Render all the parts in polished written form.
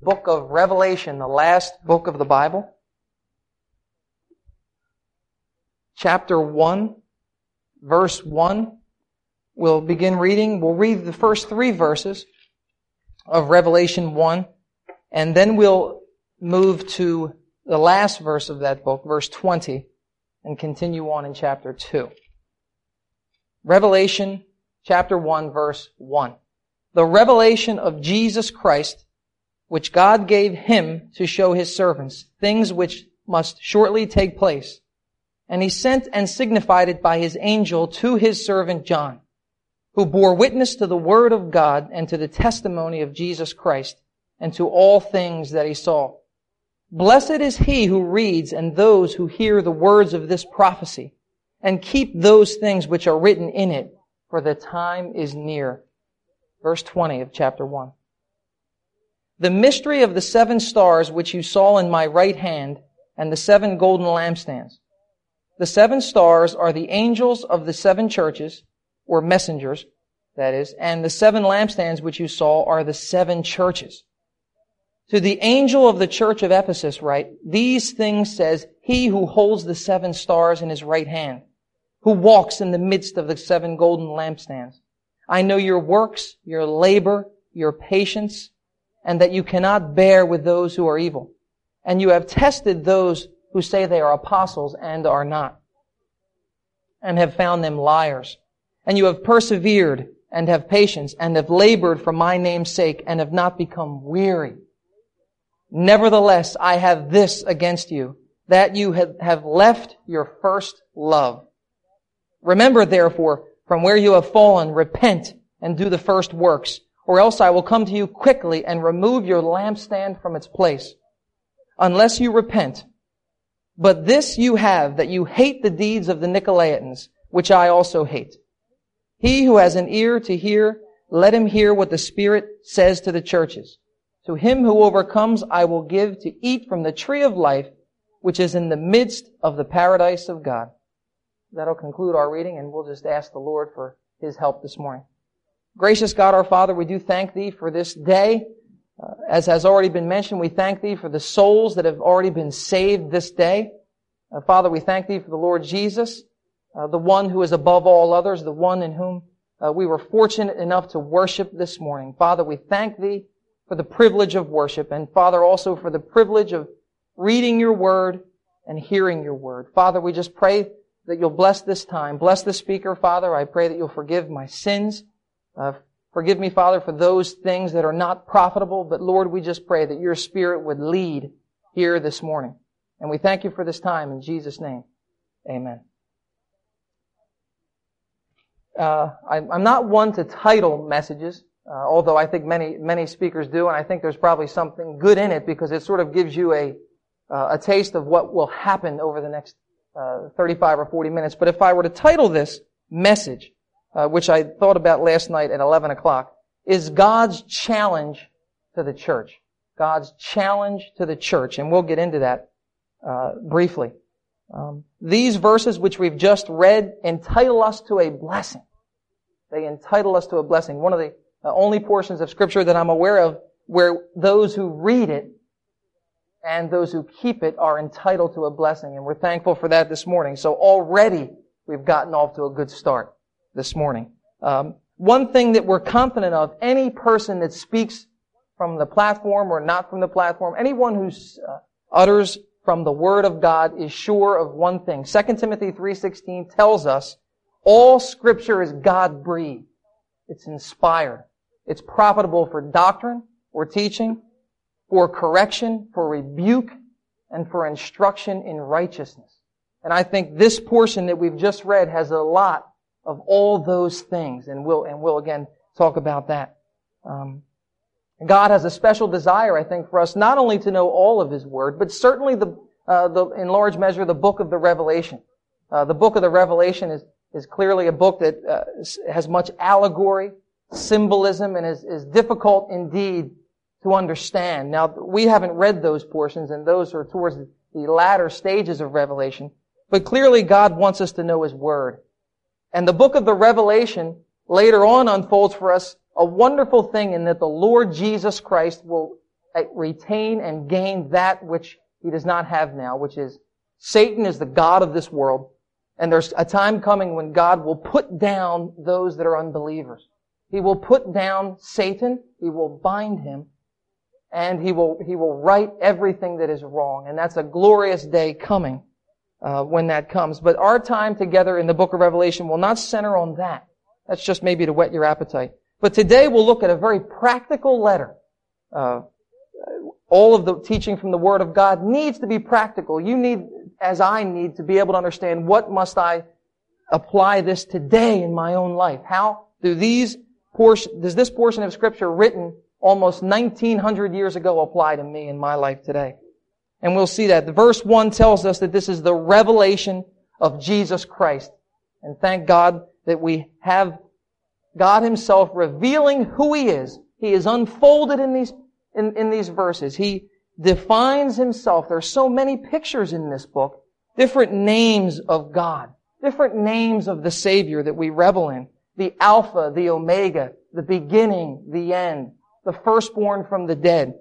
book of Revelation, the last book of the Bible. Chapter 1, verse 1. We'll begin reading. We'll read the first 3 verses of Revelation 1, and then we'll move to the last verse of that book, verse 20, and continue on in chapter 2. Revelation chapter 1, verse 1. The revelation of Jesus Christ, which God gave Him to show His servants, things which must shortly take place. And He sent and signified it by His angel to His servant John, who bore witness to the word of God and to the testimony of Jesus Christ, and to all things that he saw. Blessed is he who reads and those who hear the words of this prophecy, and keep those things which are written in it, for the time is near. Verse 20 of chapter 1. The mystery of the 7 stars which you saw in my right hand, and the 7 golden lampstands. The 7 stars are the angels of the 7 churches, or messengers, that is, and the 7 lampstands which you saw are the 7 churches. To the angel of the church of Ephesus write, these things says he who holds the 7 stars in his right hand, who walks in the midst of the 7 golden lampstands. I know your works, your labor, your patience, and that you cannot bear with those who are evil. And you have tested those who say they are apostles and are not, and have found them liars. And you have persevered and have patience and have labored for my name's sake and have not become weary. Nevertheless, I have this against you, that you have left your first love. Remember, therefore, from where you have fallen, repent and do the first works, or else I will come to you quickly and remove your lampstand from its place, unless you repent. But this you have, that you hate the deeds of the Nicolaitans, which I also hate. He who has an ear to hear, let him hear what the Spirit says to the churches. To him who overcomes, I will give to eat from the tree of life, which is in the midst of the paradise of God. That'll conclude our reading, and we'll just ask the Lord for His help this morning. Gracious God, our Father, we do thank Thee for this day. As has already been mentioned, we thank Thee for the souls that have already been saved this day. Father, we thank Thee for the Lord Jesus, the one who is above all others, the one in whom we were fortunate enough to worship this morning. Father, we thank Thee for the privilege of worship, and Father, also for the privilege of reading Your Word and hearing Your Word. Father, we just pray that You'll bless this time. Bless the speaker, Father. I pray that You'll forgive my sins. Forgive me, Father, for those things that are not profitable, but Lord, we just pray that Your Spirit would lead here this morning. And we thank You for this time in Jesus' name. Amen. I'm not one to title messages, although I think many speakers do, and I think there's probably something good in it because it sort of gives you a taste of what will happen over the next 35 or 40 minutes. But if I were to title this message, which I thought about last night at 11 o'clock, is God's challenge to the church. God's challenge to the church, and we'll get into that briefly. These verses which we've just read entitle us to a blessing. They entitle us to a blessing. One of the only portions of Scripture that I'm aware of where those who read it and those who keep it are entitled to a blessing. And we're thankful for that this morning. So already we've gotten off to a good start this morning. One thing that we're confident of, any person that speaks from the platform or not from the platform, anyone who utters from the Word of God is sure of one thing. 2 Timothy 3:16 tells us all Scripture is God-breathed. It's inspired. It's profitable for doctrine or teaching, for correction, for rebuke, and for instruction in righteousness. And I think this portion that we've just read has a lot of all those things, and we'll again talk about that. God has a special desire, I think, for us not only to know all of His Word, but certainly in large measure the book of the Revelation. The book of the Revelation is clearly a book that has much allegory, symbolism, and is difficult indeed to understand. Now, we haven't read those portions, and those are towards the latter stages of Revelation. But clearly God wants us to know His Word. And the book of the Revelation later on unfolds for us a wonderful thing in that the Lord Jesus Christ will retain and gain that which he does not have now, which is Satan is the god of this world, and there's a time coming when God will put down those that are unbelievers. He will put down Satan, he will bind him, and he will right everything that is wrong. And that's a glorious day coming when that comes. But our time together in the book of Revelation will not center on that. That's just maybe to whet your appetite. But today we'll look at a very practical letter. All of the teaching from the Word of God needs to be practical. You need, as I need, to be able to understand what must I apply this today in my own life. How does this portion of Scripture written almost 1900 years ago apply to me in my life today? And we'll see that. The verse 1 tells us that this is the revelation of Jesus Christ. And thank God that we have God Himself revealing who He is. He is unfolded in these verses. He defines Himself. There are so many pictures in this book, different names of God, different names of the Savior that we revel in. The Alpha, the Omega, the beginning, the end, the firstborn from the dead.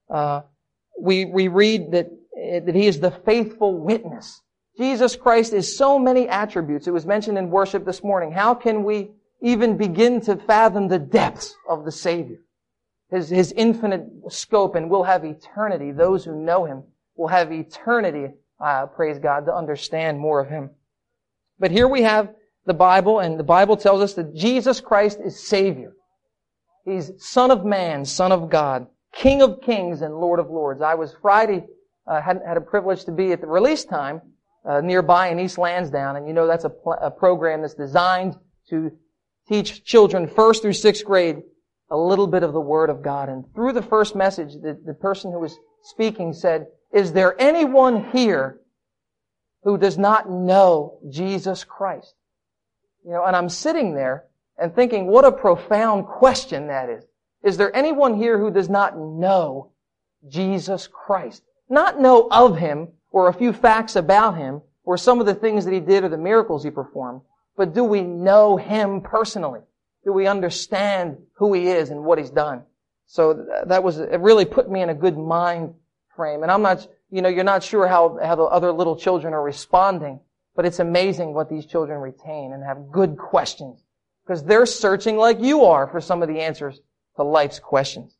We read that He is the faithful witness. Jesus Christ is so many attributes. It was mentioned in worship this morning. How can we even begin to fathom the depths of the Savior? His infinite scope, and we'll have eternity. Those who know Him will have eternity, praise God, to understand more of Him. But here we have the Bible, and the Bible tells us that Jesus Christ is Savior. He's Son of Man, Son of God, King of Kings and Lord of Lords. I was Friday, had a privilege to be at the release time nearby in East Lansdowne, and you know that's a program that's designed to teach children 1st through 6th grade a little bit of the Word of God. And through the first message, the person who was speaking said, "Is there anyone here who does not know Jesus Christ?" You know, and I'm sitting there and thinking, what a profound question that is. Is there anyone here who does not know Jesus Christ? Not know of Him, or a few facts about Him, or some of the things that He did or the miracles He performed, but do we know Him personally? Do we understand who He is and what He's done? So it really put me in a good mind frame. And I'm not, you're not sure how the other little children are responding, but it's amazing what these children retain and have good questions. Because they're searching like you are for some of the answers to life's questions.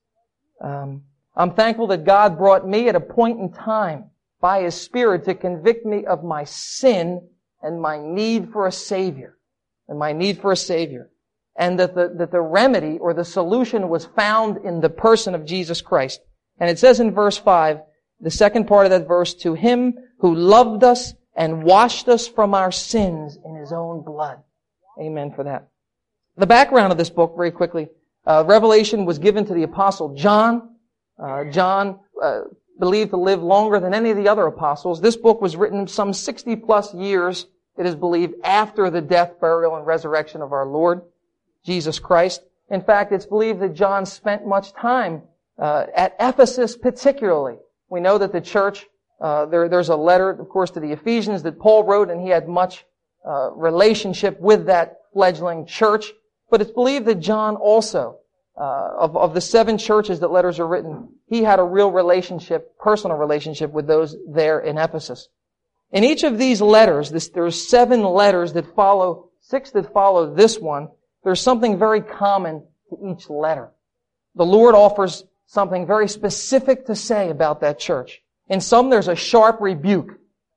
I'm thankful that God brought me at a point in time by His Spirit to convict me of my sin and my need for a Savior. And that the remedy or the solution was found in the person of Jesus Christ. And it says in verse 5, the second part of that verse, "To Him who loved us and washed us from our sins in His own blood." Amen for that. The background of this book, very quickly, Revelation was given to the Apostle John. John believed to live longer than any of the other apostles. This book was written some 60 plus years, it is believed, after the death, burial, and resurrection of our Lord Jesus Christ. In fact, it's believed that John spent much time at Ephesus particularly. We know that the church, there's a letter, of course, to the Ephesians that Paul wrote, and he had much relationship with that fledgling church. But it's believed that John also, of the 7 churches that letters are written, he had a real relationship, personal relationship with those there in Ephesus. In each of these letters, there's 7 letters that follow, 6 that follow this one. There's something very common to each letter. The Lord offers something very specific to say about that church. In some, there's a sharp rebuke.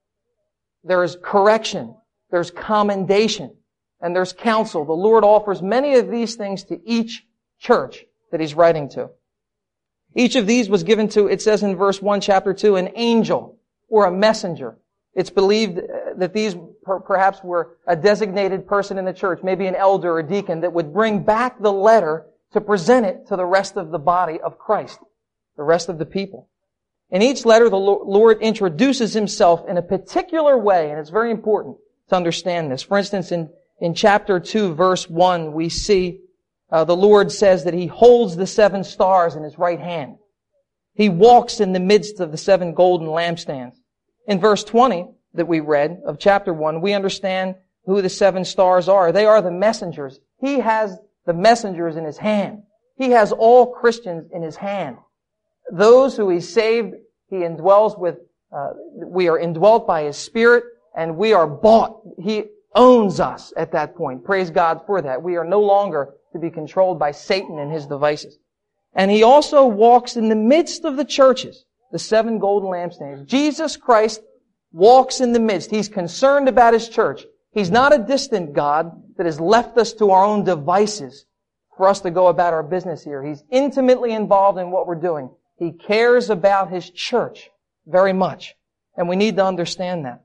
There is correction. There's commendation. And there's counsel. The Lord offers many of these things to each church that He's writing to. Each of these was given to, it says in verse 1, chapter 2, an angel or a messenger. It's believed that these perhaps were a designated person in the church, maybe an elder or deacon, that would bring back the letter to present it to the rest of the body of Christ, the rest of the people. In each letter, the Lord introduces Himself in a particular way, and it's very important to understand this. For instance, in chapter 2, verse 1, we see the Lord says that He holds the 7 stars in His right hand. He walks in the midst of the 7 golden lampstands. In verse 20 that we read of chapter 1, we understand who the 7 stars are. They are the messengers. He has the messengers in His hand. He has all Christians in His hand. those who He saved, He indwells with, we are indwelt by His Spirit, and we are bought. He owns us at that point. Praise God for that. We are no longer to be controlled by Satan and his devices. And He also walks in the midst of the churches, the 7 golden lampstands. Jesus Christ walks in the midst. He's concerned about His church. He's not a distant God that has left us to our own devices for us to go about our business here. He's intimately involved in what we're doing. He cares about His church very much. And we need to understand that.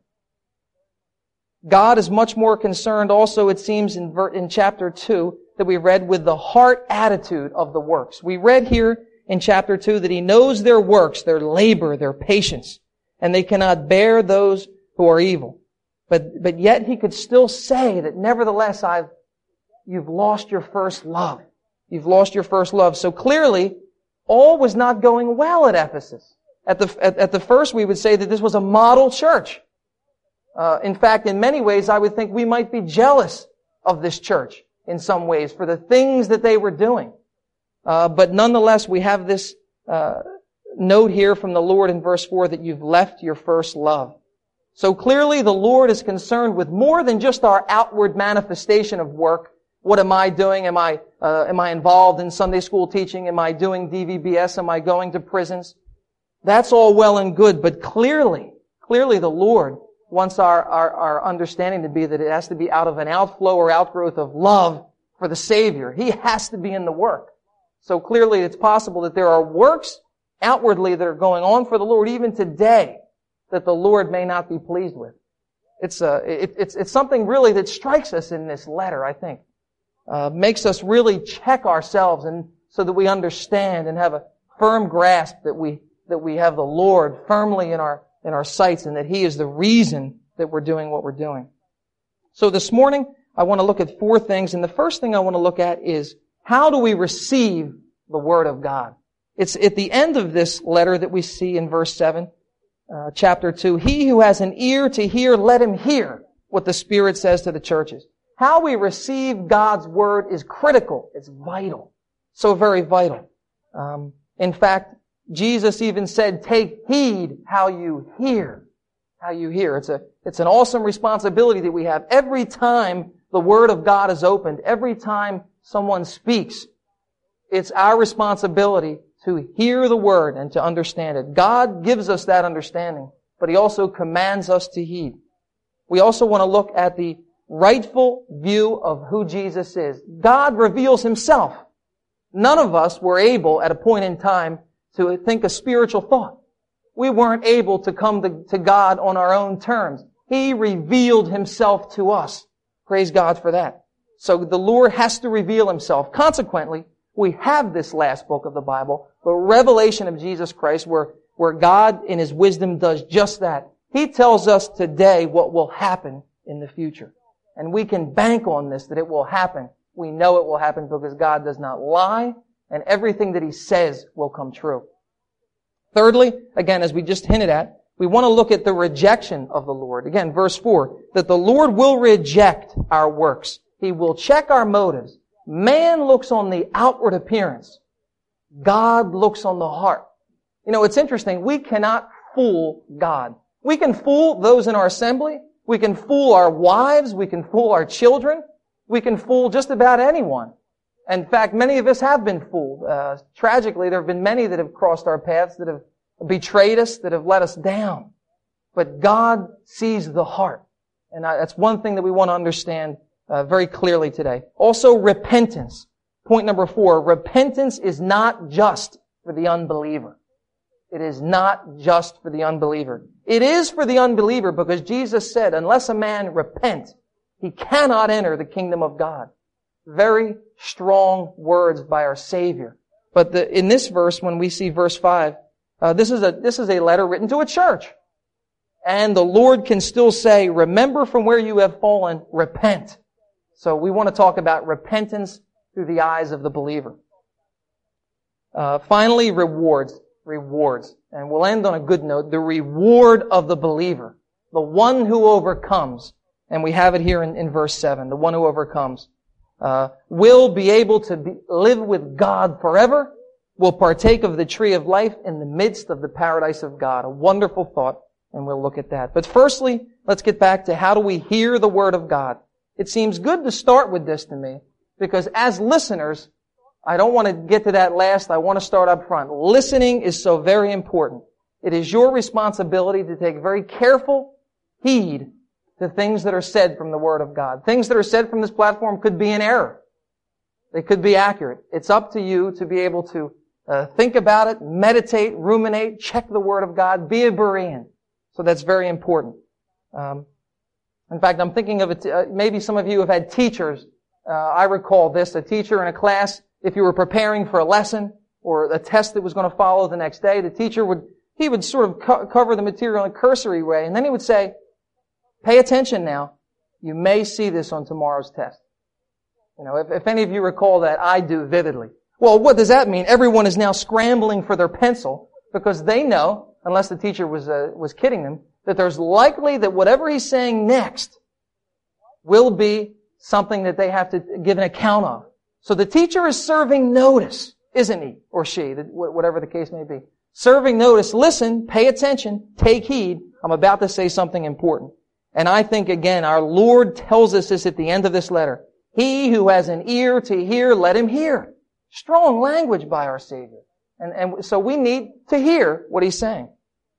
God is much more concerned also, it seems, in chapter 2 that we read, with the heart attitude of the works. We read here in chapter 2 that He knows their works, their labor, their patience, and they cannot bear those who are evil. But yet He could still say that nevertheless, you've lost your first love. You've lost your first love. So clearly, all was not going well at Ephesus. At the first, we would say that this was a model church. In fact, in many ways, I would think we might be jealous of this church in some ways for the things that they were doing. But nonetheless, we have this note here from the Lord in verse 4 that you've left your first love. So clearly the Lord is concerned with more than just our outward manifestation of work. What am I doing? Am I involved in Sunday school teaching? Am I doing DVBS? Am I going to prisons? That's all well and good, but clearly the Lord wants our understanding to be that it has to be out of an outflow or outgrowth of love for the Savior. He has to be in the work. So clearly it's possible that there are works outwardly that are going on for the Lord even today that the Lord may not be pleased with. It's something really that strikes us in this letter, I think. Makes us really check ourselves and so that we understand and have a firm grasp that we have the Lord firmly in our sights and that He is the reason that we're doing what we're doing. So this morning, I want to look at 4 things, and the first thing I want to look at is how do we receive the Word of God? It's at the end of this letter that we see in verse 7, chapter 2, he who has an ear to hear, let him hear what the Spirit says to the churches. How we receive God's Word is critical. It's vital. So very vital. In fact, Jesus even said, take heed how you hear. How you hear. It's an awesome responsibility that we have. Every time the Word of God is opened, every time someone speaks, it's our responsibility to hear the Word and to understand it. God gives us that understanding, but He also commands us to heed. We also want to look at the rightful view of who Jesus is. God reveals Himself. None of us were able at a point in time to think a spiritual thought. We weren't able to come to God on our own terms. He revealed Himself to us. Praise God for that. So the Lord has to reveal Himself. Consequently, we have this last book of the Bible, the revelation of Jesus Christ, where God in His wisdom does just that. He tells us today what will happen in the future. And we can bank on this, that it will happen. We know it will happen because God does not lie, and everything that He says will come true. Thirdly, again, as we just hinted at, we want to look at the rejection of the Lord. Again, verse 4, that the Lord will reject our works. He will check our motives. Man looks on the outward appearance. God looks on the heart. You know, it's interesting. We cannot fool God. We can fool those in our assembly. We can fool our wives. We can fool our children. We can fool just about anyone. In fact, many of us have been fooled. Tragically, there have been many that have crossed our paths, that have betrayed us, that have let us down. But God sees the heart. And that's one thing that we want to understand very clearly today. Also, repentance. Point number 4, repentance is not just for the unbeliever. It is not just for the unbeliever. It is for the unbeliever because Jesus said, unless a man repent, he cannot enter the kingdom of God. Very strong words by our Savior. But in this verse, when we see verse 5, this is a letter written to a church. And the Lord can still say, remember from where you have fallen, repent. So we want to talk about repentance through the eyes of the believer. Finally, rewards. Rewards. And we'll end on a good note. The reward of the believer. The one who overcomes. And we have it here in verse 7. The one who overcomes. Will be able to live with God forever will partake of the tree of life in the midst of the paradise of God. A wonderful thought, and we'll look at that. But firstly, let's get back to how do we hear the Word of God. It seems good to start with this to me, because as listeners, I don't want to get to that last. I want to start up front. Listening is so very important. It is your responsibility to take very careful heed to things that are said from the Word of God. Things that are said from this platform could be in error. They could be accurate. It's up to you to be able to think about it, meditate, ruminate, check the Word of God, be a Berean. So that's very important. In fact, I'm thinking of it, maybe some of you have had teachers. I recall this, a teacher in a class, if you were preparing for a lesson or a test that was going to follow the next day, the teacher would sort of cover the material in a cursory way, and then he would say, pay attention now. You may see this on tomorrow's test. You know, if any of you recall that, I do vividly. Well, what does that mean? Everyone is now scrambling for their pencil because they know, unless the teacher was kidding them, that there's likely that whatever he's saying next will be something that they have to give an account of. So the teacher is serving notice, isn't he or she, whatever the case may be. Serving notice, listen, pay attention, take heed. I'm about to say something important. And I think, again, our Lord tells us this at the end of this letter. He who has an ear to hear, let him hear. Strong language by our Savior. And so we need to hear what he's saying.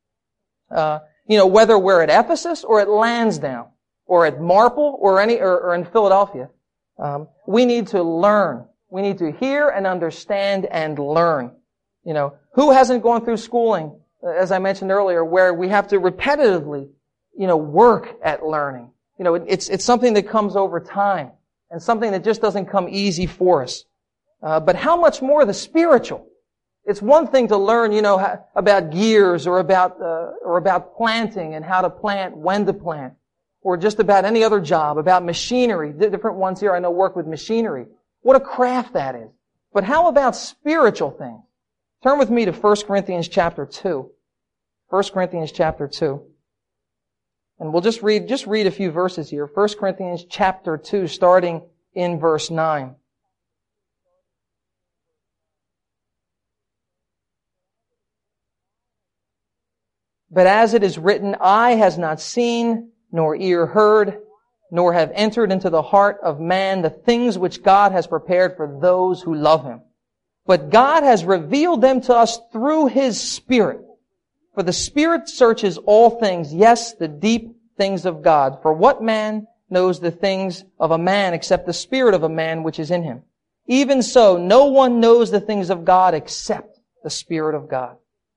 Whether we're at Ephesus or at Lansdowne or at Marple or in Philadelphia, we need to learn. We need to hear and understand and learn. You know, who hasn't gone through schooling, as I mentioned earlier, where we have to repetitively, work at learning. You know, it's something that comes over time and something that just doesn't come easy for us. But how much more the spiritual? It's one thing to learn, about gears or about planting and how to plant, when to plant, or just about any other job, about machinery. Different ones here I know work with machinery. What a craft that is. But how about spiritual things? Turn with me to 1 Corinthians chapter 2. 1 Corinthians chapter 2. And we'll just read a few verses here. 1 Corinthians chapter 2, starting in verse 9. But as it is written, eye has not seen, nor ear heard, nor have entered into the heart of man the things which God has prepared for those who love Him. But God has revealed them to us through His Spirit. For the Spirit searches all things, yes, the deep things of God. For what man knows the things of a man except the spirit of a man which is in him? Even so, no one knows the things of God except the Spirit of God.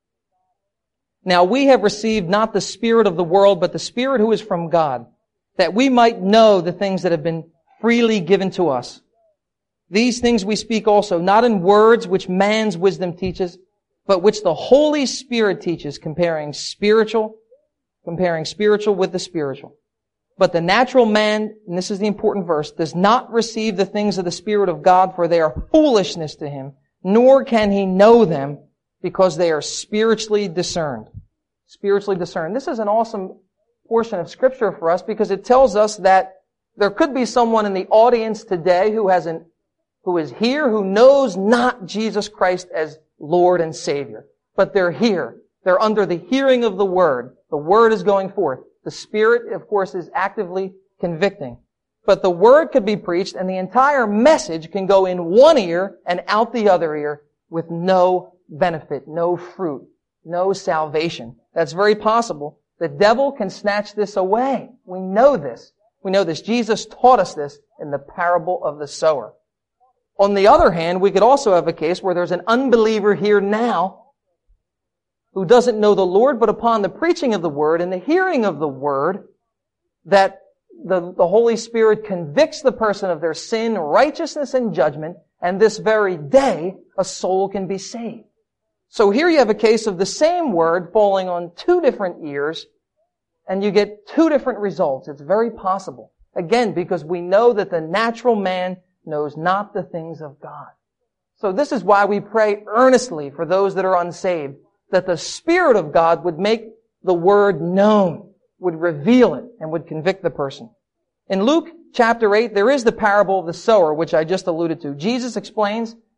Now we have received not the spirit of the world, but the Spirit who is from God, that we might know the things that have been freely given to us. These things we speak also, not in words which man's wisdom teaches, but which the Holy Spirit teaches, comparing spiritual with the spiritual. But the natural man, and this is the important verse, does not receive the things of the Spirit of God, for they are foolishness to him, nor can he know them, because they are spiritually discerned. Spiritually discerned. This is an awesome portion of Scripture for us, because it tells us that there could be someone in the audience today who is here, who knows not Jesus Christ as Lord and Savior. But they're here. They're under the hearing of the Word. The Word is going forth. The Spirit, of course, is actively convicting. But the Word could be preached and the entire message can go in one ear and out the other ear with no benefit, no fruit, no salvation. That's very possible. The devil can snatch this away. We know this. We know this. Jesus taught us this in the parable of the sower. On the other hand, we could also have a case where there's an unbeliever here now who doesn't know the Lord, but upon the preaching of the Word and the hearing of the Word, that the Holy Spirit convicts the person of their sin, righteousness, and judgment, and this very day, a soul can be saved. So here you have a case of the same Word falling on two different ears, and you get two different results. It's very possible. Again, because we know that the natural man knows not the things of God. So this is why we pray earnestly for those that are unsaved, that the Spirit of God would make the Word known, would reveal it, and would convict the person. In Luke chapter 8, there is the parable of the sower, which I just alluded to. Jesus explains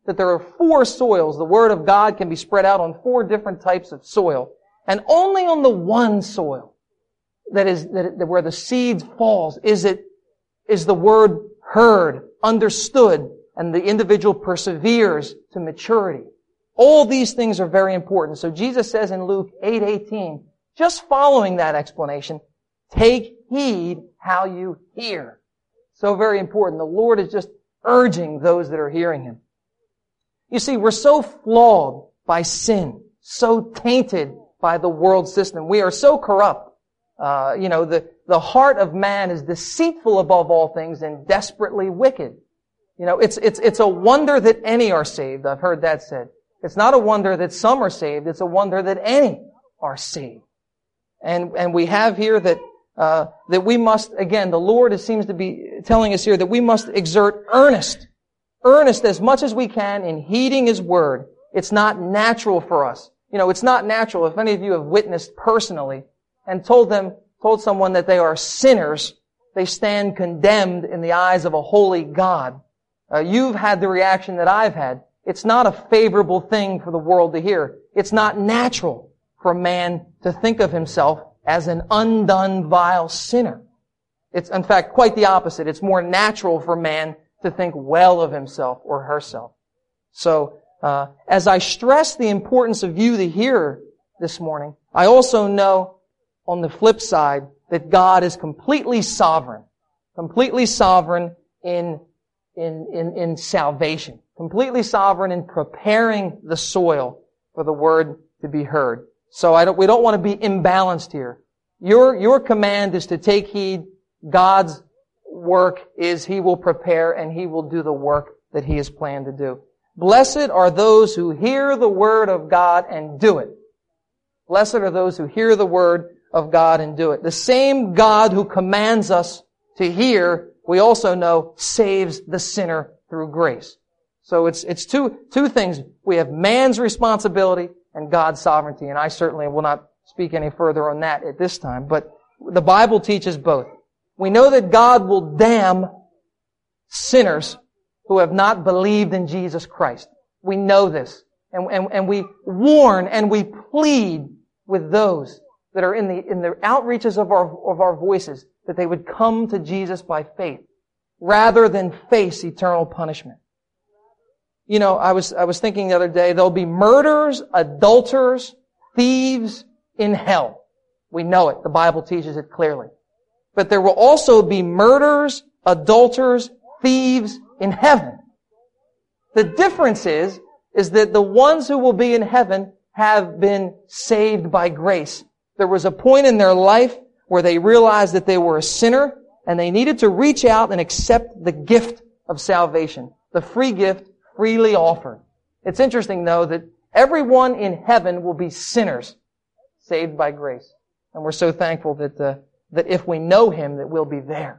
that there are 4 soils. The Word of God can be spread out on 4 different types of soil. And only on the one soil where the seed falls is the Word heard, understood, and the individual perseveres to maturity. All these things are very important. So Jesus says in Luke 8:18, just following that explanation, take heed how you hear. So very important. The Lord is just urging those that are hearing Him. You see, we're so flawed by sin, so tainted by the world system. We are so corrupt. The heart of man is deceitful above all things and desperately wicked. It's a wonder that any are saved. I've heard that said. It's not a wonder that some are saved. It's a wonder that any are saved. And we have here that we must, again, the Lord seems to be telling us here that we must exert earnest as much as we can in heeding His Word. It's not natural for us. It's not natural. If any of you have witnessed personally and told someone that they are sinners, they stand condemned in the eyes of a holy God. You've had the reaction that I've had. It's not a favorable thing for the world to hear. It's not natural for man to think of himself as an undone, vile sinner. It's, in fact, quite the opposite. It's more natural for man to think well of himself or herself. So, as I stress the importance of you, the hearer, this morning, I also know, on the flip side, that God is completely sovereign in salvation, completely sovereign in preparing the soil for the Word to be heard. So we don't want to be imbalanced here. Your command is to take heed. God's work is He will prepare and He will do the work that He has planned to do. Blessed are those who hear the Word of God and do it. Blessed are those who hear the Word of God and do it. The same God who commands us to hear, we also know, saves the sinner through grace. So it's two things. We have man's responsibility and God's sovereignty, and I certainly will not speak any further on that at this time, but the Bible teaches both. We know that God will damn sinners who have not believed in Jesus Christ. We know this. And we warn and we plead with those that are in the outreaches of our voices that they would come to Jesus by faith rather than face eternal punishment. I was thinking the other day, there'll be murderers, adulterers, thieves in hell. We know it. The Bible teaches it clearly. But there will also be murderers, adulterers, thieves in heaven. The difference is that the ones who will be in heaven have been saved by grace. There was a point in their life where they realized that they were a sinner and they needed to reach out and accept the gift of salvation, the free gift freely offered. It's interesting, though, that everyone in heaven will be sinners saved by grace. And we're so thankful that if we know Him, that we'll be there.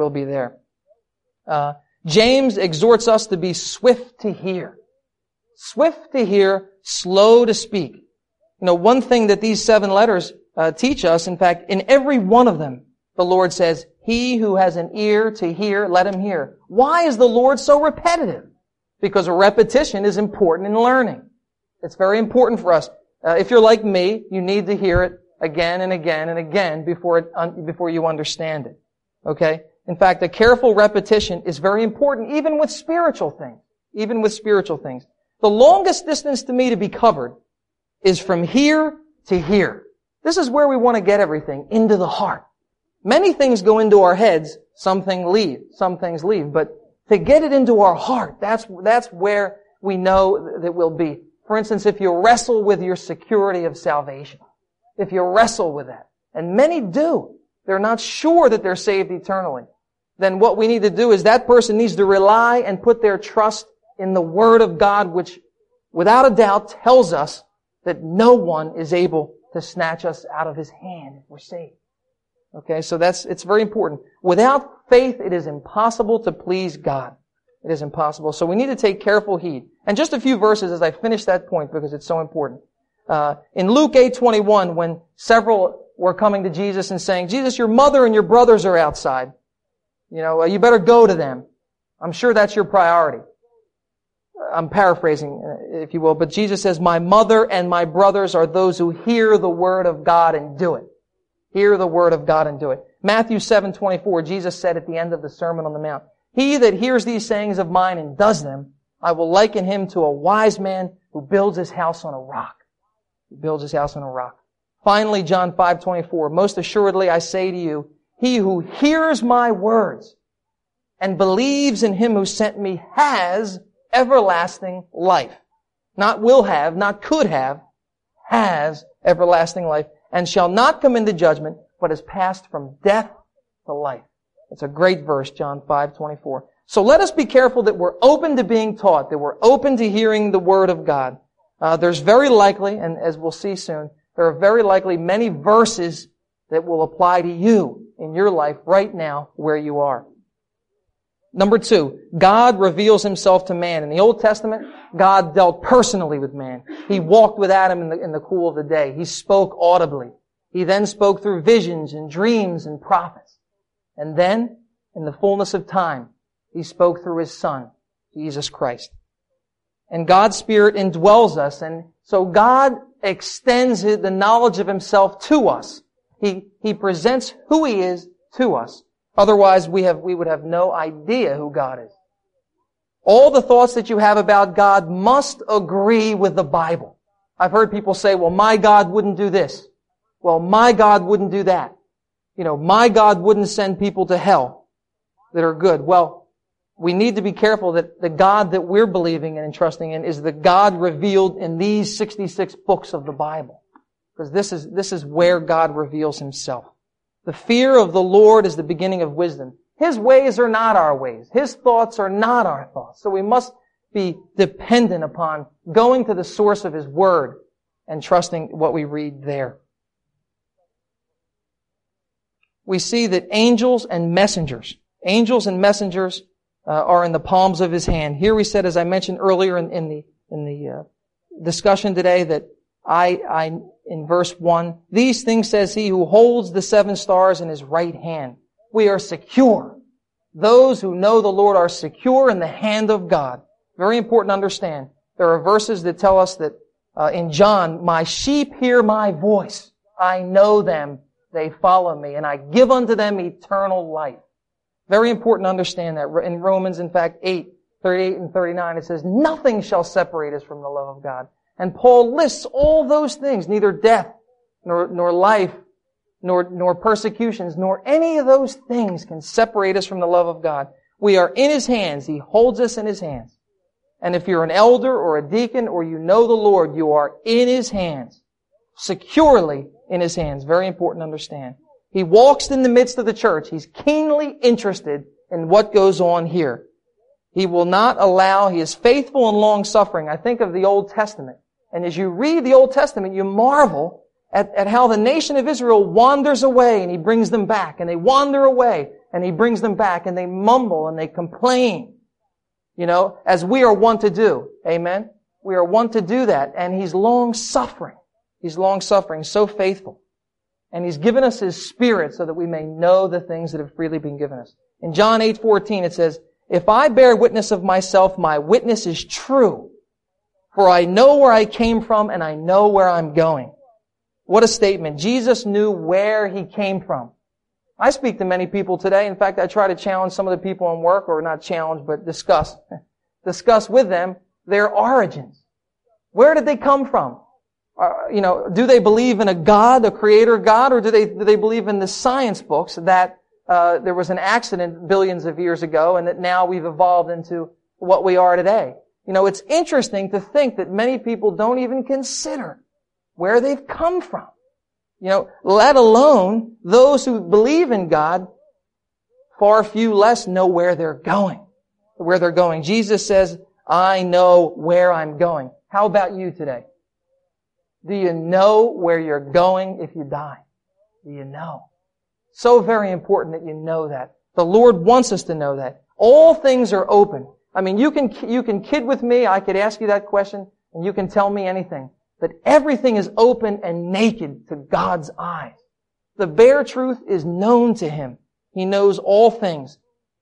James exhorts us to be swift to hear. Swift to hear, slow to speak. One thing that these 7 letters teach us, in fact, in every one of them, the Lord says, he who has an ear to hear, let him hear. Why is the Lord so repetitive? Because repetition is important in learning. It's very important for us. If you're like me, you need to hear it again and again and again before you understand it. Okay? In fact, a careful repetition is very important even with spiritual things. The longest distance to me to be covered is from here to here. This is where we want to get everything, into the heart. Many things go into our heads, some things leave, but to get it into our heart, that's where we know that we'll be. For instance, if you wrestle with your security of salvation, if you wrestle with that, and many do, they're not sure that they're saved eternally, then what we need to do is that person needs to rely and put their trust in the Word of God, which without a doubt tells us that no one is able to snatch us out of His hand if we're saved. Okay, so it's very important. Without faith, it is impossible to please God. It is impossible. So we need to take careful heed. And just a few verses as I finish that point because it's so important. In Luke 8:21, when several were coming to Jesus and saying, Jesus, your mother and your brothers are outside. You better go to them. I'm sure that's your priority. I'm paraphrasing, if you will, but Jesus says, my mother and my brothers are those who hear the word of God and do it. Hear the word of God and do it. Matthew 7:24, Jesus said at the end of the Sermon on the Mount, he that hears these sayings of mine and does them, I will liken him to a wise man who builds his house on a rock. He builds his house on a rock. Finally, John 5:24, most assuredly I say to you, he who hears my words and believes in him who sent me has everlasting life. Not will have, not could have, has everlasting life, and shall not come into judgment, but is passed from death to life. It's a great verse, John 5:24. So let us be careful that we're open to being taught, that we're open to hearing the Word of God. There's very likely, and as we'll see soon, there are very likely many verses that will apply to you in your life right now where you are. Number 2, God reveals Himself to man. In the Old Testament, God dealt personally with man. He walked with Adam in the cool of the day. He spoke audibly. He then spoke through visions and dreams and prophets. And then, in the fullness of time, He spoke through His Son, Jesus Christ. And God's Spirit indwells us, and so God extends the knowledge of Himself to us. He presents who He is to us. Otherwise, we would have no idea who God is. All the thoughts that you have about God must agree with the Bible. I've heard people say, well, my God wouldn't do this. Well, my God wouldn't do that. My God wouldn't send people to hell that are good. Well, we need to be careful that the God that we're believing in and trusting in is the God revealed in these 66 books of the Bible. Because this is where God reveals Himself. The fear of the Lord is the beginning of wisdom. His ways are not our ways. His thoughts are not our thoughts. So we must be dependent upon going to the source of His Word and trusting what we read there. We see that angels and messengers are in the palms of His hand. Here we said, as I mentioned earlier in the discussion today, that in verse 1, these things says He who holds the 7 stars in His right hand. We are secure. Those who know the Lord are secure in the hand of God. Very important to understand. There are verses that tell us that in John, my sheep hear my voice. I know them. They follow me. And I give unto them eternal life. Very important to understand that. In Romans, in fact, 8:38 and 39, it says, nothing shall separate us from the love of God. And Paul lists all those things, neither death, nor life, nor persecutions, nor any of those things can separate us from the love of God. We are in His hands. He holds us in His hands. And if you're an elder or a deacon or you know the Lord, you are in His hands. Securely in His hands. Very important to understand. He walks in the midst of the church. He's keenly interested in what goes on here. He will not allow, He is faithful and long-suffering. I think of the Old Testament. And as you read the Old Testament, you marvel at how the nation of Israel wanders away and He brings them back. And they wander away and He brings them back. And they mumble and they complain. As we are wont to do. Amen? We are wont to do that. And He's long-suffering. He's long-suffering, so faithful. And He's given us His Spirit so that we may know the things that have freely been given us. In John 8:14 it says, if I bear witness of myself, my witness is true. For I know where I came from and I know where I'm going. What a statement. Jesus knew where He came from. I speak to many people today. In fact, I try to challenge some of the people in work, or not challenge, but discuss with them their origins. Where did they come from? Do they believe in a God, a creator God, or do they believe in the science books that there was an accident billions of years ago and that now we've evolved into what we are today? It's interesting to think that many people don't even consider where they've come from. Let alone those who believe in God, far few less know where they're going. Jesus says, I know where I'm going. How about you today? Do you know where you're going if you die? Do you know? So very important that you know that. The Lord wants us to know that. All things are open. I mean, you can kid with me. I could ask you that question and you can tell me anything. But everything is open and naked to God's eyes. The bare truth is known to Him. He knows all things.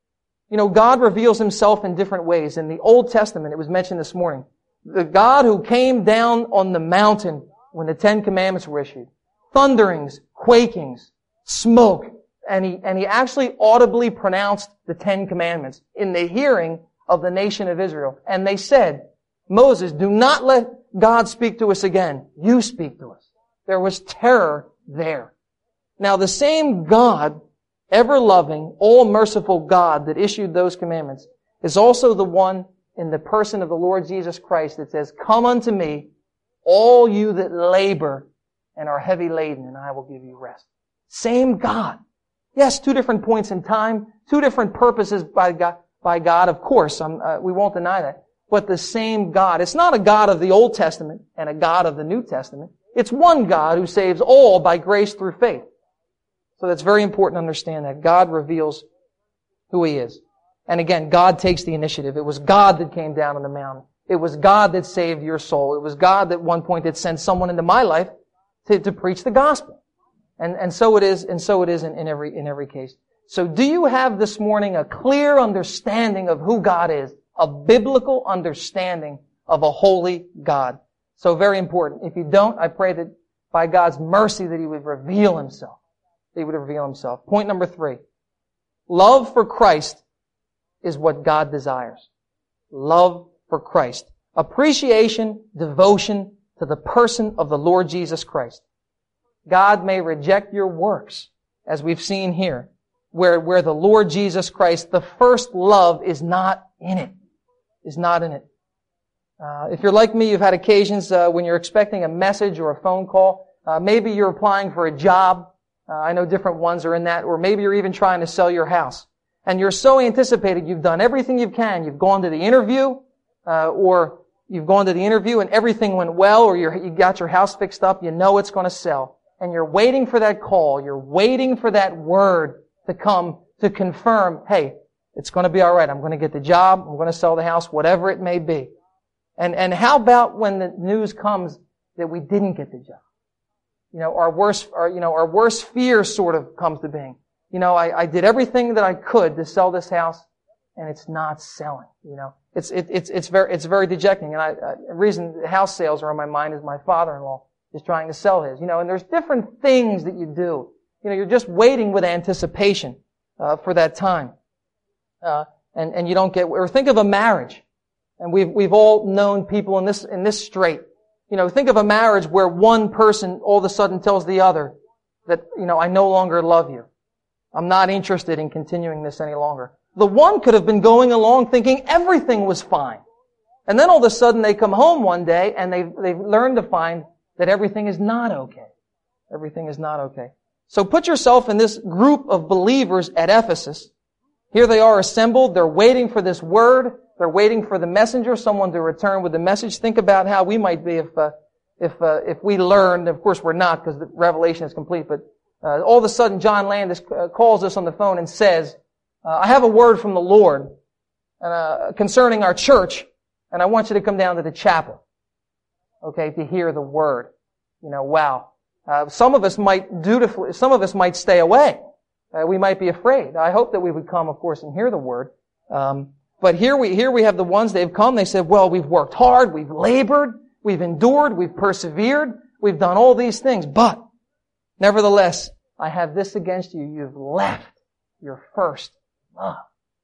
You know, God reveals Himself in different ways. In the Old Testament, it was mentioned this morning, the God who came down on the mountain when the Ten Commandments were issued. Thunderings, quakings, smoke. And he actually audibly pronounced the Ten Commandments in the hearing of the nation of Israel. And they said, Moses, do not let God speak to us again. You speak to us. There was terror there. Now the same God, ever-loving, all-merciful God that issued those commandments is also the one in the person of the Lord Jesus Christ that says, come unto me, all you that labor and are heavy laden, and I will give you rest. Same God. Yes, two different points in time, two different purposes by God, of course. We won't deny that. But the same God. It's not a God of the Old Testament and a God of the New Testament. It's one God who saves all by grace through faith. So that's very important to understand that. God reveals who He is. And again, God takes the initiative. It was God that came down on the mountain. It was God that saved your soul. It was God that at one point that sent someone into my life to preach the gospel. And so it is in every case. So do you have this morning a clear understanding of who God is? A biblical understanding of a holy God. So very important. If you don't, I pray that by God's mercy that He would reveal Himself. He would reveal Himself. Point number 3. Love for Christ is what God desires. Love for Christ. Appreciation, devotion to the person of the Lord Jesus Christ. God may reject your works, as we've seen here, where the Lord Jesus Christ, the first love, is not in it. Is not in it. If you're like me, you've had occasions when you're expecting a message or a phone call. Maybe you're applying for a job. I know different ones are in that. Or maybe you're even trying to sell your house. And you're so anticipated, you've done everything you can. You've gone to the interview, or you've gone to the interview and everything went well, or you got your house fixed up. You know it's going to sell. And you're waiting for that call. You're waiting for that word to come to confirm, hey, it's going to be all right. I'm going to get the job. I'm going to sell the house, whatever it may be. And how about when the news comes that we didn't get the job? You know, our worst fear sort of comes to being. You know, I did everything that I could to sell this house, and it's not selling. You know, it's very dejecting. And the reason house sales are on my mind is my father-in-law is trying to sell his. You know, and there's different things that you do. You know, you're just waiting with anticipation for that time, and you don't get. Or think of a marriage, and we've all known people in this strait. You know, think of a marriage where one person all of a sudden tells the other that, you know, I no longer love you. I'm not interested in continuing this any longer. The one could have been going along thinking everything was fine. And then all of a sudden they come home one day and they've learned to find that everything is not okay. Everything is not okay. So put yourself in this group of believers at Ephesus. Here they are assembled. They're waiting for this word. They're waiting for the messenger, someone to return with the message. Think about how we might be if we learned. Of course, we're not because the revelation is complete. But all of a sudden, John Landis calls us on the phone and says, "I have a word from the Lord concerning our church, and I want you to come down to the chapel, okay, to hear the word." You know, wow. Some of us might dutifully. Some of us might stay away. We might be afraid. I hope that we would come, of course, and hear the word. But here we have the ones, they've come, they said, well, we've worked hard, we've labored, we've endured, we've persevered, we've done all these things, but nevertheless, I have this against you, you've left your first love.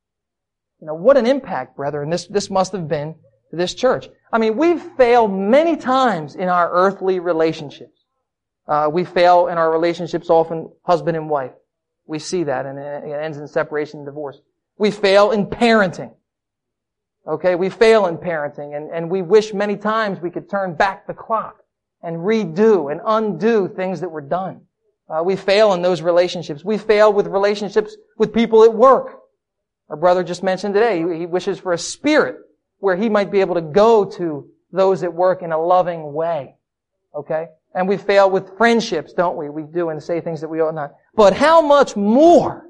You know, what an impact, brethren, this must have been to this church. I mean, we've failed many times in our earthly relationships. We fail in our relationships, often husband and wife. We see that, and it ends in separation and divorce. We fail in parenting. Okay, we fail in parenting, and we wish many times we could turn back the clock and redo and undo things that were done. We fail in those relationships. We fail with relationships with people at work. Our brother just mentioned today, he wishes for a spirit where he might be able to go to those at work in a loving way. Okay? And we fail with friendships, don't we? We do and say things that we ought not. But how much more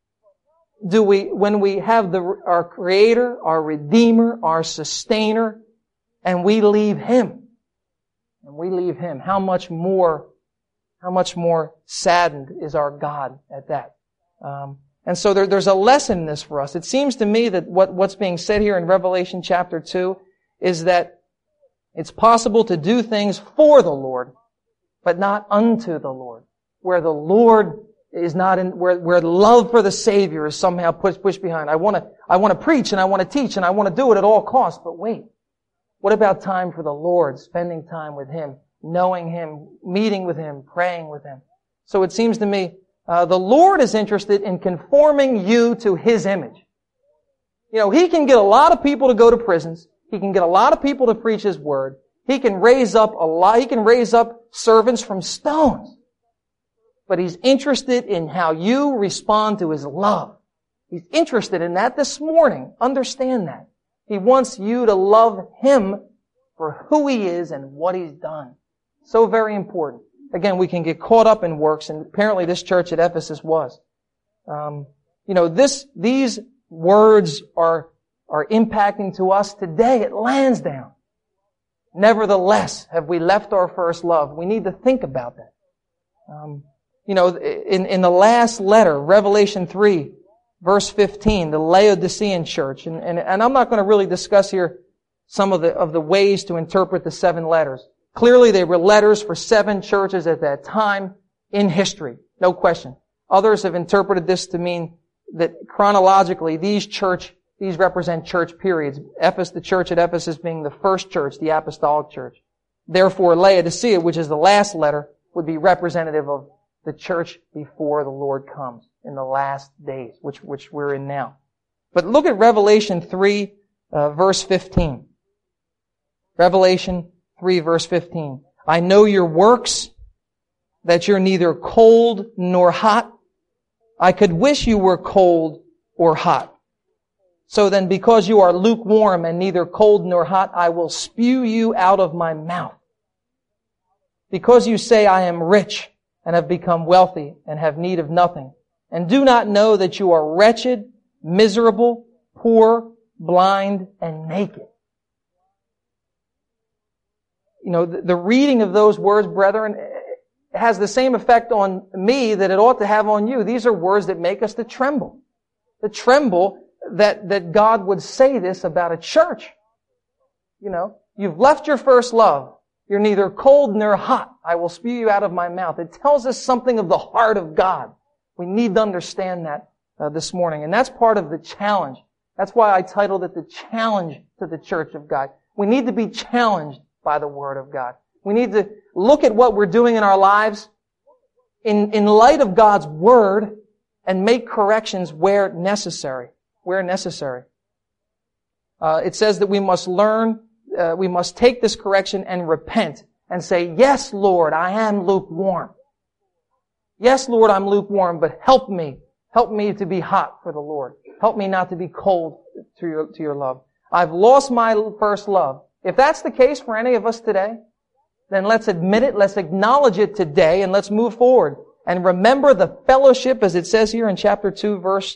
do we, when we have our Creator, our Redeemer, our Sustainer, and we leave Him? And we leave Him. How much more saddened is our God at that? And so there's a lesson in this for us. It seems to me that what's being said here in Revelation chapter 2 is that it's possible to do things for the Lord, but not unto the Lord. Where the Lord is not in, where love for the Savior is somehow pushed behind. I want to preach and I want to teach and I want to do it at all costs. But wait, what about time for the Lord, spending time with Him, knowing Him, meeting with Him, praying with Him? So it seems to me, the Lord is interested in conforming you to His image. You know, He can get a lot of people to go to prisons. He can get a lot of people to preach His Word. He can raise up servants from stones. But He's interested in how you respond to His love. He's interested in that this morning. Understand that. He wants you to love Him for who He is and what He's done. So very important. Again, we can get caught up in works, and apparently this church at Ephesus was. These words are impacting to us today at Lansdowne. Nevertheless, have we left our first love? We need to think about that. In the last letter, Revelation 3, verse 15, the Laodicean church, and I'm not going to really discuss here some of the ways to interpret the 7 letters. Clearly, they were letters for 7 churches at that time in history. No question. Others have interpreted this to mean that chronologically, these represent church periods. The church at Ephesus being the first church, the apostolic church. Therefore, Laodicea, which is the last letter, would be representative of the church before the Lord comes in the last days, which we're in now. But look at Revelation 3, verse 15. Revelation 3, verse 15. I know your works, that you're neither cold nor hot. I could wish you were cold or hot. So then, because you are lukewarm and neither cold nor hot, I will spew you out of my mouth. Because you say, I am rich and have become wealthy and have need of nothing, and do not know that you are wretched, miserable, poor, blind, and naked. You know, the reading of those words, brethren, has the same effect on me that it ought to have on you. These are words that make us to tremble. To tremble that God would say this about a church. You know, you've left your first love. You're neither cold nor hot. I will spew you out of my mouth. It tells us something of the heart of God. We need to understand that this morning. And that's part of the challenge. That's why I titled it The Challenge to the Church of God. We need to be challenged by the Word of God. We need to look at what we're doing in our lives in light of God's Word and make corrections where necessary. Where necessary. It says that we must we must take this correction and repent and say, yes, Lord, I am lukewarm. Yes, Lord, I'm lukewarm, but help me. Help me to be hot for the Lord. Help me not to be cold to your love. I've lost my first love. If that's the case for any of us today, then let's admit it, let's acknowledge it today, and let's move forward. And remember the fellowship, as it says here in chapter 2, verse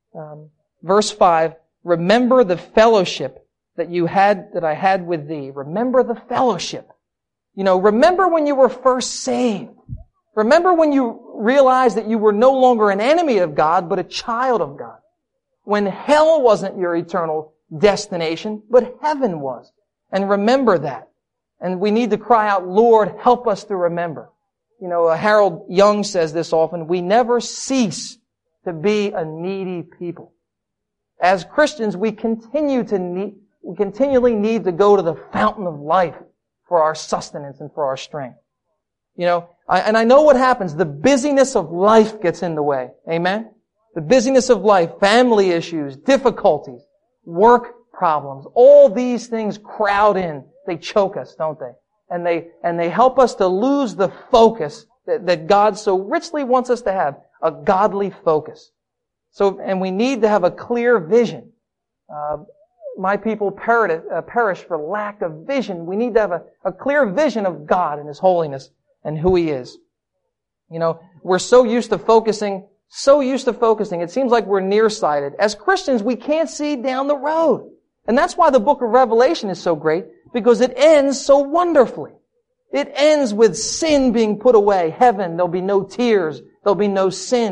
5. Remember the fellowship that I had with thee. Remember the fellowship. You know, remember when you were first saved. Remember when you realized that you were no longer an enemy of God, but a child of God. When hell wasn't your eternal destination, but heaven was. And remember that. And we need to cry out, Lord, help us to remember. You know, Harold Young says this often, we never cease to be a needy people. As Christians, we continually need to go to the fountain of life for our sustenance and for our strength. You know, I know what happens. The busyness of life gets in the way. Amen? The busyness of life, family issues, difficulties, work problems, all these things crowd in. They choke us, don't they? And they help us to lose the focus that God so richly wants us to have, a godly focus. And we need to have a clear vision. My people perish for lack of vision. We need to have a clear vision of God and His holiness and who He is. You know, we're so used to focusing. It seems like we're nearsighted. As Christians, we can't see down the road. And that's why the book of Revelation is so great, because it ends so wonderfully. It ends with sin being put away. Heaven, there'll be no tears. There'll be no sin.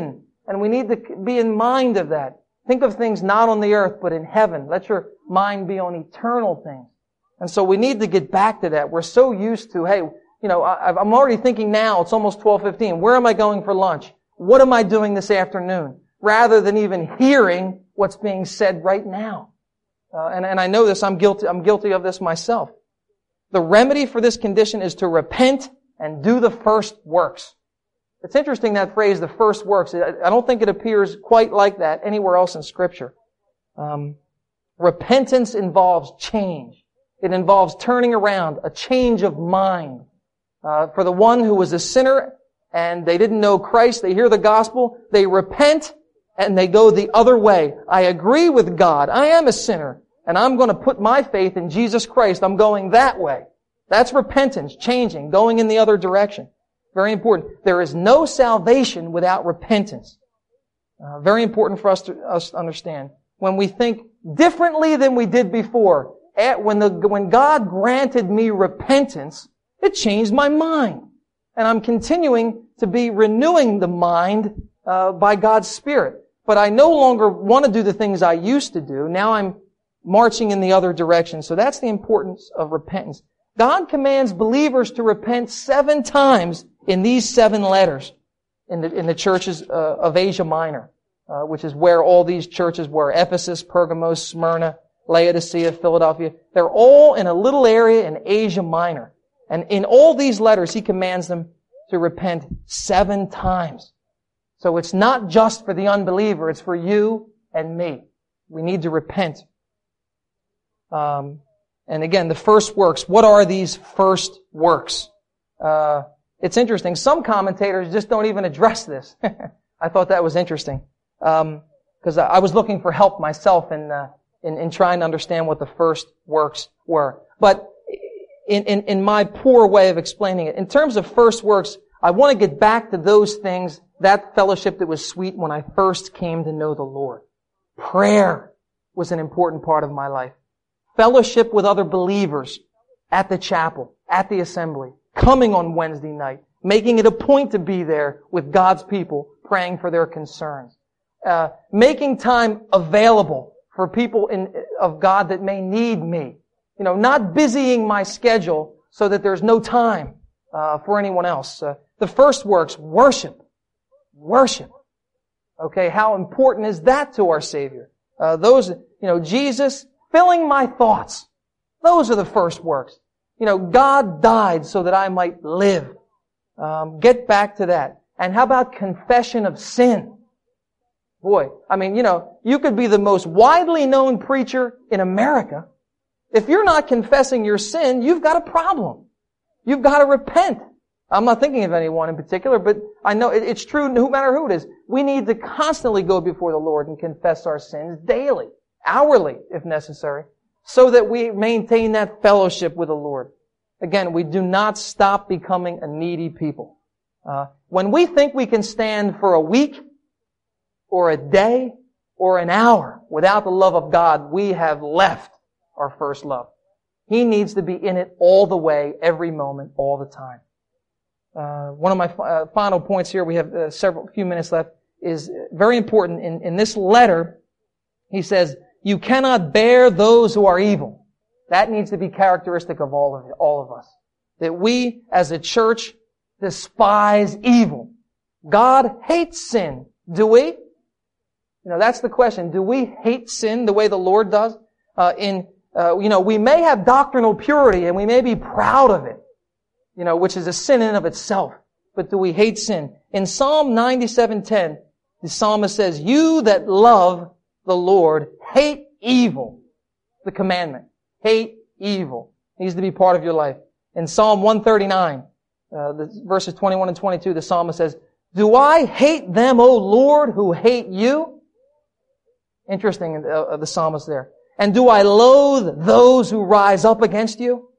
And we need to be in mind of that. Think of things not on the earth, but in heaven. Let your mind be on eternal things. And so we need to get back to that. We're so used to, hey, I'm already thinking now, it's almost 12:15. Where am I going for lunch? What am I doing this afternoon? Rather than even hearing what's being said right now. And I know this, I'm guilty of this myself. The remedy for this condition is to repent and do the first works. It's interesting, that phrase, the first works. I don't think it appears quite like that anywhere else in Scripture. Repentance involves change. It involves turning around, a change of mind. For the one who was a sinner and they didn't know Christ, they hear the gospel, they repent, and they go the other way. I agree with God. I am a sinner, and I'm going to put my faith in Jesus Christ. I'm going that way. That's repentance, changing, going in the other direction. Very important. There is no salvation without repentance. Very important for us to understand. When we think differently than we did before, when God granted me repentance, it changed my mind. And I'm continuing to be renewing the mind by God's Spirit. But I no longer want to do the things I used to do. Now I'm marching in the other direction. So that's the importance of repentance. God commands believers to repent 7 times in these 7 letters in the churches of Asia Minor, which is where all these churches were: Ephesus, Pergamos, Smyrna, Laodicea, Philadelphia. They're all in a little area in Asia Minor. And in all these letters, He commands them to repent 7 times. So it's not just for the unbeliever, it's for you and me. We need to repent. And again, the first works. What are these first works? It's interesting. Some commentators just don't even address this. I thought that was interesting. Because I was looking for help myself in trying to understand what the first works were. But in my poor way of explaining it, in terms of first works, I want to get back to those things, that fellowship that was sweet when I first came to know the Lord. Prayer was an important part of my life. Fellowship with other believers at the chapel, at the assembly, coming on Wednesday night, making it a point to be there with God's people, praying for their concerns. Making time available for people of God that may need me. Not busying my schedule so that there's no time for anyone else. The first works, worship. Worship. Okay, how important is that to our Savior? Jesus filling my thoughts. Those are the first works. God died so that I might live. Get back to that. And how about confession of sin? Boy, you could be the most widely known preacher in America. If you're not confessing your sin, you've got a problem. You've got to repent. I'm not thinking of anyone in particular, but I know it's true no matter who it is. We need to constantly go before the Lord and confess our sins daily, hourly, if necessary, so that we maintain that fellowship with the Lord. Again, we do not stop becoming a needy people. When we think we can stand for a week or a day or an hour without the love of God, we have left our first love. He needs to be in it all the way, every moment, all the time. One of my final points here, we have few minutes left, is very important. In this letter, he says, you cannot bear those who are evil. That needs to be characteristic of all of us. That we, as a church, despise evil. God hates sin. Do we? That's the question. Do we hate sin the way the Lord does? We may have doctrinal purity and we may be proud of it, which is a sin in and of itself. But do we hate sin? In Psalm 97:10, the psalmist says, you that love the Lord hate evil. The commandment. Hate evil. It needs to be part of your life. In Psalm 139, verses 21 and 22, the psalmist says, do I hate them, O Lord, who hate you? Interesting, the psalmist there. And do I loathe those who rise up against you?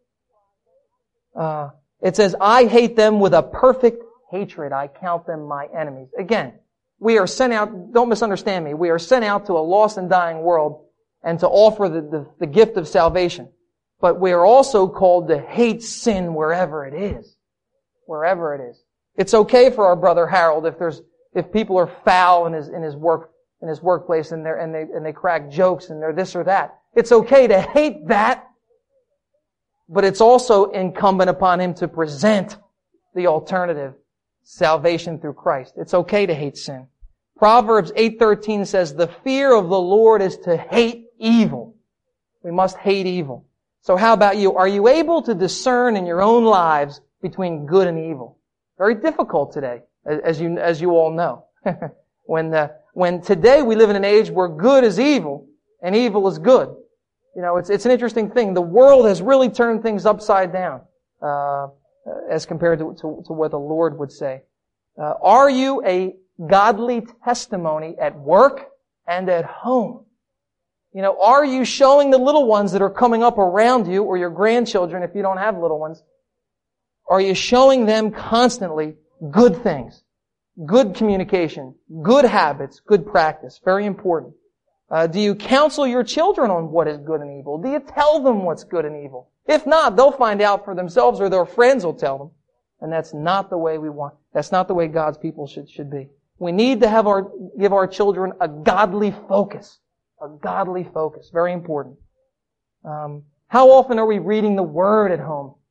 It says, I hate them with a perfect hatred. I count them my enemies. Again, we are sent out, don't misunderstand me, we are sent out to a lost and dying world and to offer the gift of salvation. But we are also called to hate sin wherever it is. Wherever it is. It's okay for our brother Harold if there's if people are foul in his workplace and they crack jokes and they're this or that. It's okay to hate that, but it's also incumbent upon him to present the alternative, salvation through Christ. It's okay to hate sin. Proverbs 8:13 says, "The fear of the Lord is to hate evil." We must hate evil. So how about you? Are you able to discern in your own lives between good and evil? Very difficult today, as you all know. When today we live in an age where good is evil and evil is good. You know, it's an interesting thing. The world has really turned things upside down, as compared to what the Lord would say. Are you a godly testimony at work and at home? You know, are you showing the little ones that are coming up around you, or your grandchildren if you don't have little ones, are you showing them constantly good things, good communication, good habits, good practice? Very important. Do you counsel your children on what is good and evil? Do you tell them what's good and evil? If not, they'll find out for themselves, or their friends will tell them. And that's not the way we want. That's not the way God's people should be. We need to give our children a godly focus. A godly focus. Very important. How often are we reading the Word at home?